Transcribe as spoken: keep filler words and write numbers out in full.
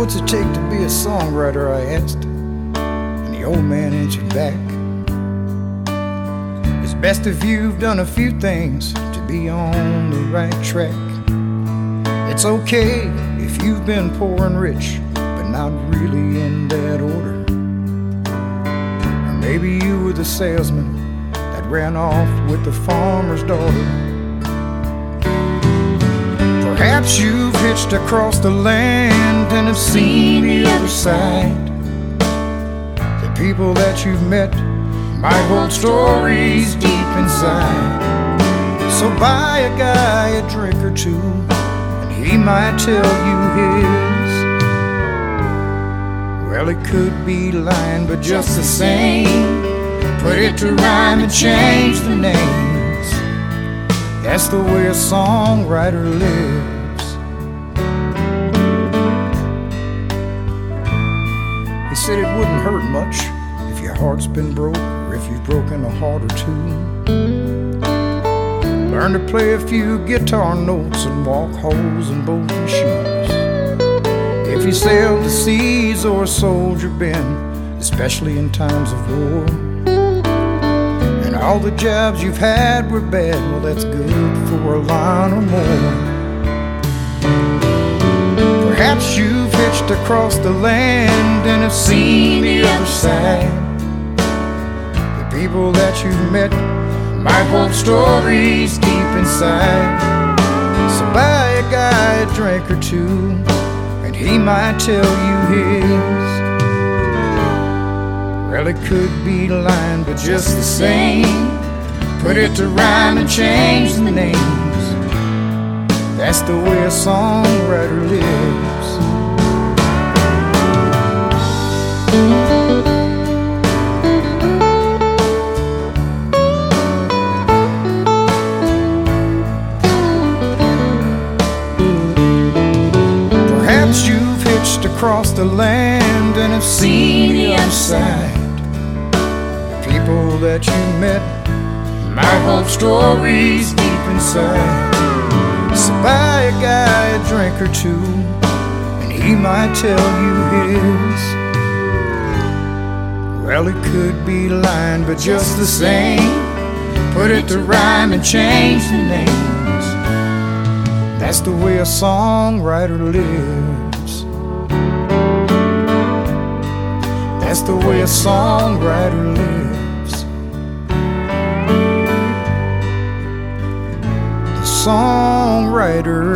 what's it take to be a songwriter, I asked, and the old man answered back, it's best if you've done a few things to be on the right track. It's okay if you've been poor and rich, but not really in that order. Or maybe you were the salesman that ran off with the farmer's daughter. Perhaps you've hitched across the land and have seen the other side. The people that you've met might hold stories deep inside. So buy a guy a drink or two, and he might tell you his. Well, it could be lying, but just the same, put it to rhyme and change the names. That's the way a songwriter lives. He said it wouldn't hurt much if your heart's been broke, or if you've broken a heart or two. Learn to play a few guitar notes and walk holes in both your shoes. If you sailed the seas or a soldier been, especially in times of war, and all the jobs you've had were bad, well, that's good for a line or more. Perhaps you've hitched across the land and have seen the other side. The people that you've met might hold stories deep inside. So buy a guy a drink or two, and he might tell you his. Well, it could be lying, but just the same, put it to rhyme and change the names. That's the way a songwriter lives. Perhaps you've hitched across the land and have seen the other side. The people that you met might hold stories deep inside. So buy a guy a drink or two, and he might tell you his. Well, it could be lying, but just the same, put it to rhyme and change the names. That's the way a songwriter lives. That's the way a songwriter lives. The songwriter